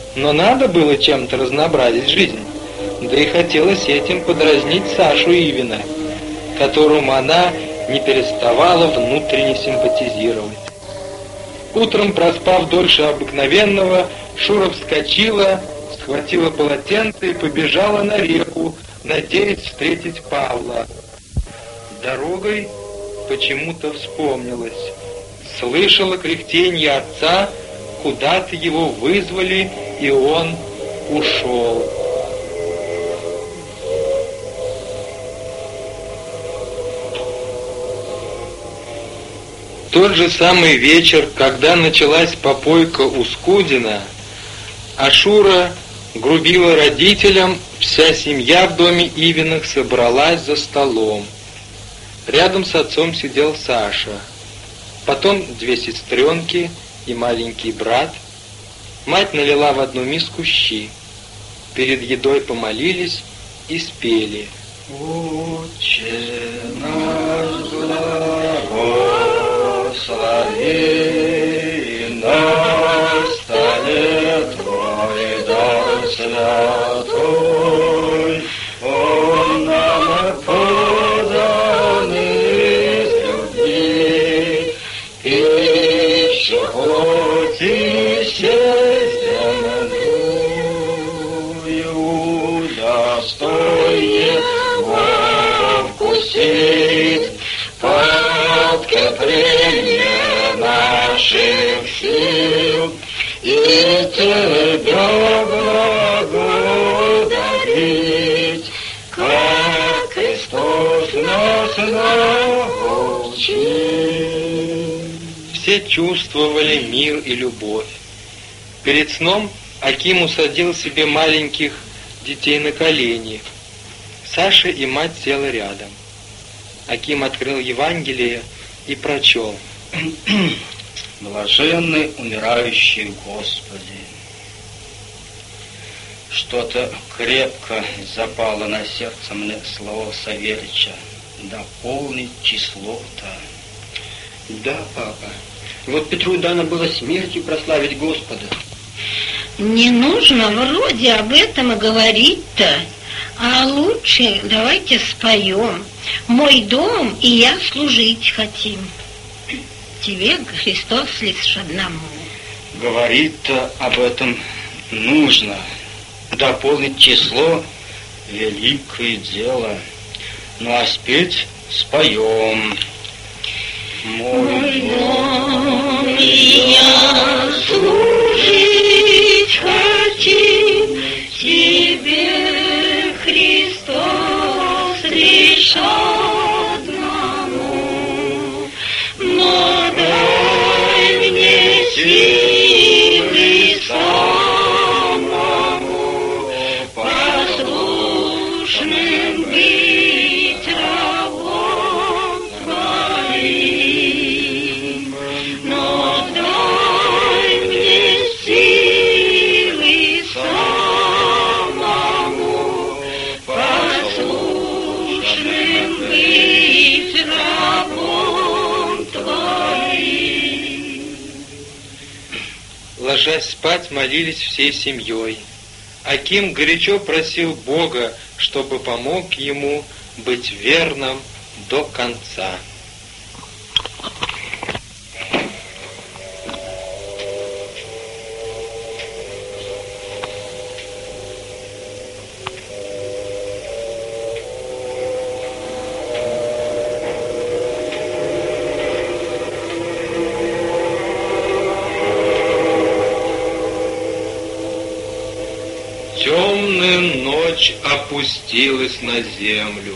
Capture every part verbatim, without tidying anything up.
Но надо было чем-то разнообразить жизнь. Да и хотелось этим подразнить Сашу Ивина, которому она не переставала внутренне симпатизировать. Утром, проспав дольше обыкновенного, Шура вскочила, схватила полотенце и побежала на реку, надеясь встретить Павла. Дорогой почему-то вспомнилось. Слышала кряхтенье отца, куда-то его вызвали, и он ушел. Тот же самый вечер, когда началась попойка у Скудина, а Шура грубила родителям, вся семья в доме Ивиных собралась за столом. Рядом с отцом сидел Саша, потом две сестренки и маленький брат. Мать налила в одну миску щи. Перед едой помолились и спели. «Отче наш благослови на столе Твой дар святой, Он нам подан из любви, пищу плоти земную, достойно вкусить подкрепление наших сил и Тебя благодарить, как Христос нас научил». Все чувствовали мир и любовь. Перед сном Аким усадил себе маленьких детей на колени. Саша и мать села рядом. Аким открыл Евангелие и прочел. «Блаженный умирающий Господи». Что-то крепко запало на сердце мне слово Савельича. Дополнить число-то. Да, папа. Вот Петру дано было смертью прославить Господа. Не нужно вроде об этом и говорить-то. А лучше давайте споем. Мой дом и я служить хотим. Тебе, Христос, лишь одному. Говорить-то об этом нужно. Дополнить число — великое дело. Ну а спеть споем. Мой дом и я служить хотим, Тебе, Христос, лишь одному. Но дай мне силы самому послушным быть рабом Твоим. Но дай мне силы самому послушным быть рабом Твоим. Ложась спать, молились всей семьей. Аким горячо просил Бога, чтобы помог ему быть верным до конца. Темная ночь опустилась на землю.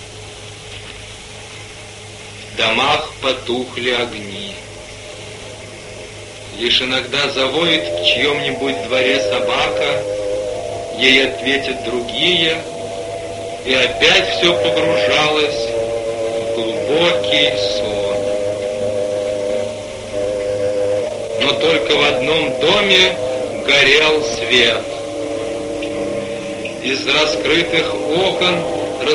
В домах потухли огни. Лишь иногда завоет в чьем-нибудь дворе собака, ей ответят другие, и опять все погружалось в глубокий сон. Но только в одном доме горел свет. Из раскрытых окон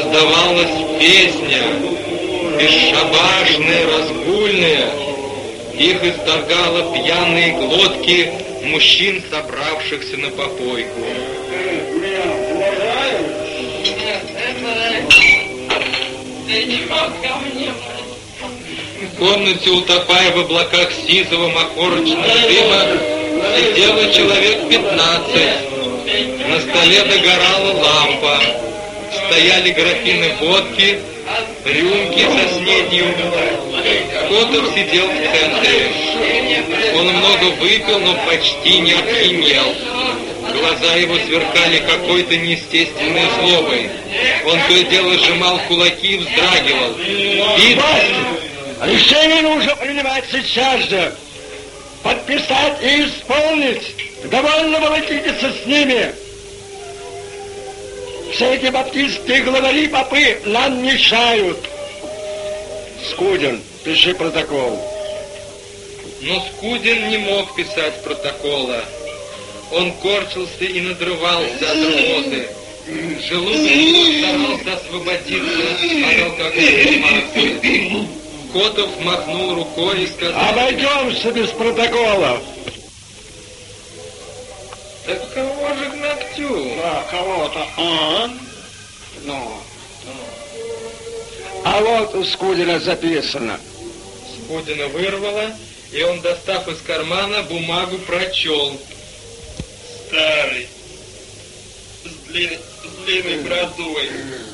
раздавалась песня, бесшабашная, разгульная. Их исторгало пьяные глотки мужчин, собравшихся на попойку. В комнате, утопая в облаках сизого махорочного дыма, сидело человек пятнадцать. На столе догорала лампа. Стояли графины водки, рюмки со снедью. Котов сидел в центре. Он много выпил, но почти не опьянел. Глаза его сверкали какой-то неестественной злобой. Он то и дело сжимал кулаки и вздрагивал. И... Решение нужно принимать сейчас же. Подписать и исполнить. Довольно волокититься с ними. Все эти баптистские главари, попы нам мешают. Скудин, пиши протокол. Но Скудин не мог писать протокола. Он корчился и надрывался от рвоты. Желудок его старался освободиться от алкогольной массы. Котов махнул рукой и сказал: обойдемся без протоколов. Так кого же к ногтю? Да, кого-то он. Ну. А вот у Скудина записано. Скудина вырвало, и он, достав из кармана, бумагу прочел. Старый, с, длин, с длинной бородой.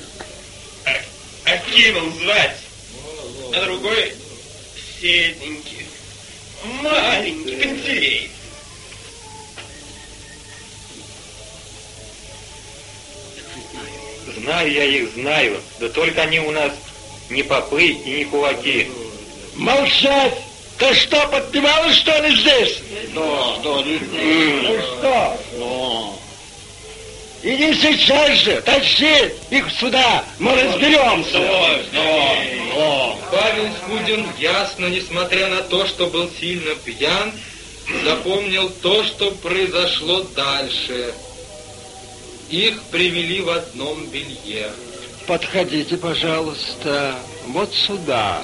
А, Акимом звать, а другой седенький, маленький, Пантелей. Знаю я их, знаю, да только они у нас не попы и не кулаки. Молчать! Ты что, подпевала, что ли, здесь? Да, да, не... Ну что? Да. Иди сейчас же, тащи их сюда, мы разберемся. Давай, давай, да. Павел Скудин ясно, несмотря на то, что был сильно пьян, запомнил то, что произошло дальше. Их привели в одном белье. Подходите, пожалуйста, вот сюда.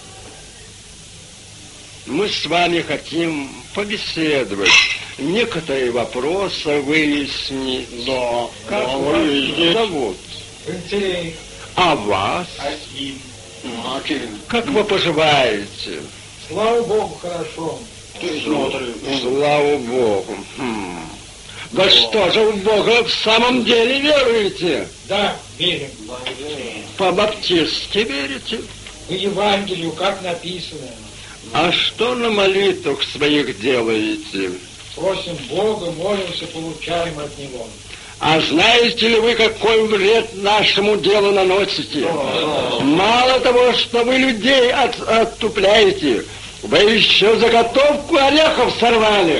Мы с вами хотим побеседовать, некоторые вопросы выяснить. Да, как да, вас выяснить. зовут? Пантелей. А вас? Аким. Аким. Как вы поживаете? Слава Богу, хорошо. Ты смотри. Слава Богу. Хм. Да что же в Бога в самом деле веруете? Да, верим. По-баптистски верите? По Евангелию, как написано. А что на молитвах своих делаете? Просим Бога, молимся, получаем от Него. А знаете ли вы, какой вред нашему делу наносите? Мало того, что вы людей от, оттупляете, вы еще заготовку орехов сорвали.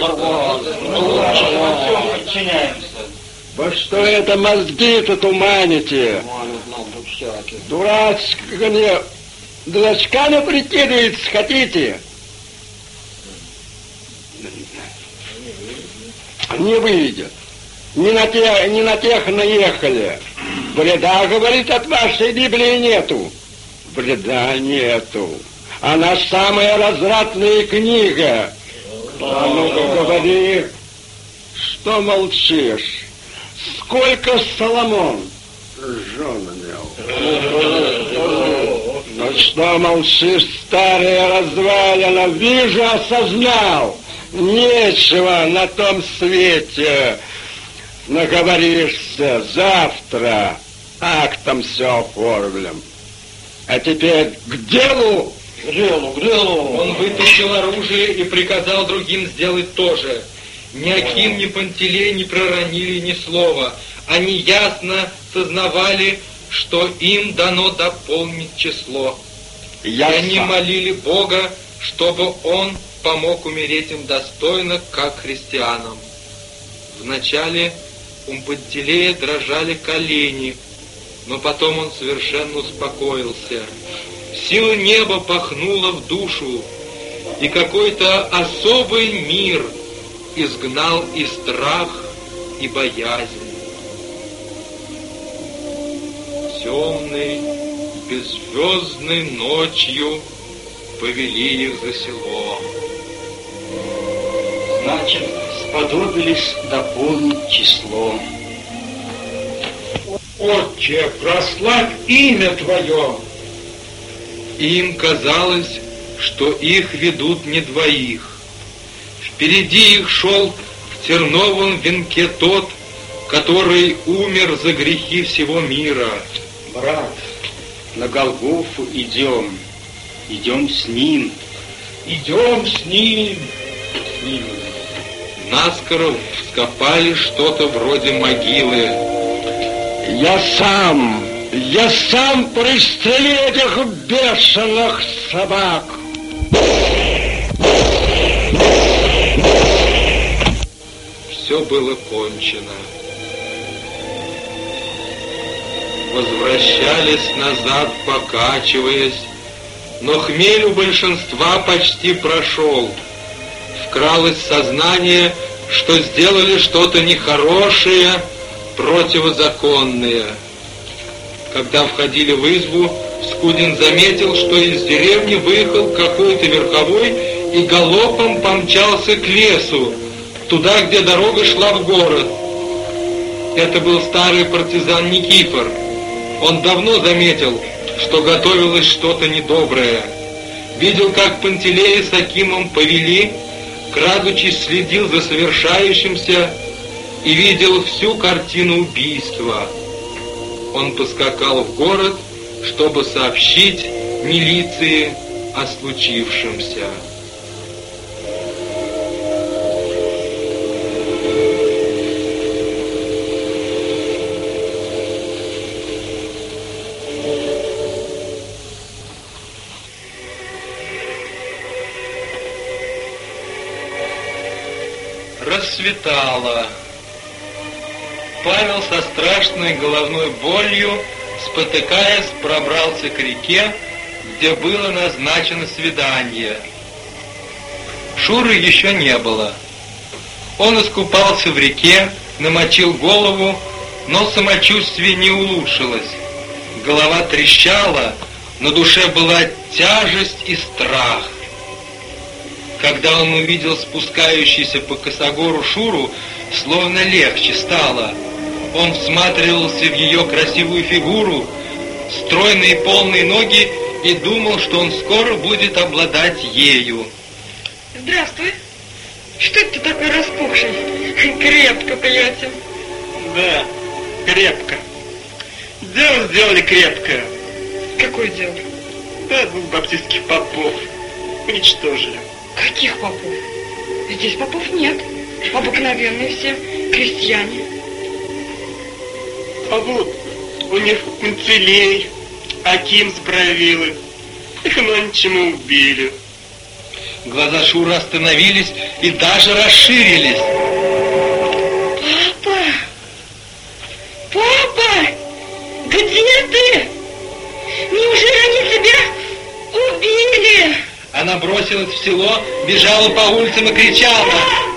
Вы что это мозги-то туманите? Дурацкими, дурачками прикидываться хотите? Не выйдет. Не на тех, не на тех наехали. Вреда, говорит, от вашей Библии нету. Вреда нету. Она самая развратная книга. А ну-ка говори, что молчишь? Сколько Соломон жен имел? Ну что молчишь, старая развалина? Вижу, осознал. Нечего на том свете. Наговоришься, завтра актом все оформим. А теперь к делу. К делу, к делу. Он вытащил оружие и приказал другим сделать то же. Ни Аким, ни Пантелей не проронили ни слова. Они ясно сознавали, что им дано дополнить число. Я и они сам. молили Бога, чтобы Он помог умереть им достойно, как христианам. Вначале у Пантелея дрожали колени, но потом он совершенно успокоился. Сила неба пахнула в душу, и какой-то особый мир изгнал и страх, и боязнь. Темной, беззвездной ночью повели их за село. значит, сподобились дополнить число. Отче, прославь имя Твое. Им казалось, что их ведут не двоих. Впереди их шел в терновом венке тот, который умер за грехи всего мира. Брат, на Голгофу идем, идем с ним. Идем с ним. Наскоро вскопали что-то вроде могилы. Я сам, я сам пристрелю этих бешеных собак. Все было кончено. Возвращались назад, покачиваясь, но хмель у большинства почти прошел. Вкралось сознание, что сделали что-то нехорошее, противозаконное. Когда входили в избу, Скудин заметил, что из деревни выехал какой-то верховой и галопом помчался к лесу, туда, где дорога шла в город. Это был старый партизан Никифор. Он давно заметил, что готовилось что-то недоброе. Видел, как Пантелея с Акимом повели, крадучись следил за совершающимся и видел всю картину убийства. Он поскакал в город, чтобы сообщить милиции о случившемся. Рассветало. Павел со страшной головной болью, спотыкаясь, пробрался к реке, где было назначено свидание. Шуры еще не было. Он искупался в реке, намочил голову, но самочувствие не улучшилось. Голова трещала, на душе была тяжесть и страх. Когда он увидел спускающуюся по косогору Шуру, словно легче стало. Он всматривался в ее красивую фигуру, стройные полные ноги и думал, что он скоро будет обладать ею. Здравствуй. Что это ты такой распухший? Крепко, приятель. Да, крепко. Дело сделали крепкое. Какое дело? Да, двух баптистских попов уничтожили. Каких попов? Здесь попов нет. Обыкновенные все крестьяне. А вот у них Пантелей, Аким с Бравилы. Их нонче мы убили. Глаза Шуры остановились и даже расширились. Папа! Папа! Где ты? Неужели они тебя убили? Она бросилась в село, бежала по улицам и кричала: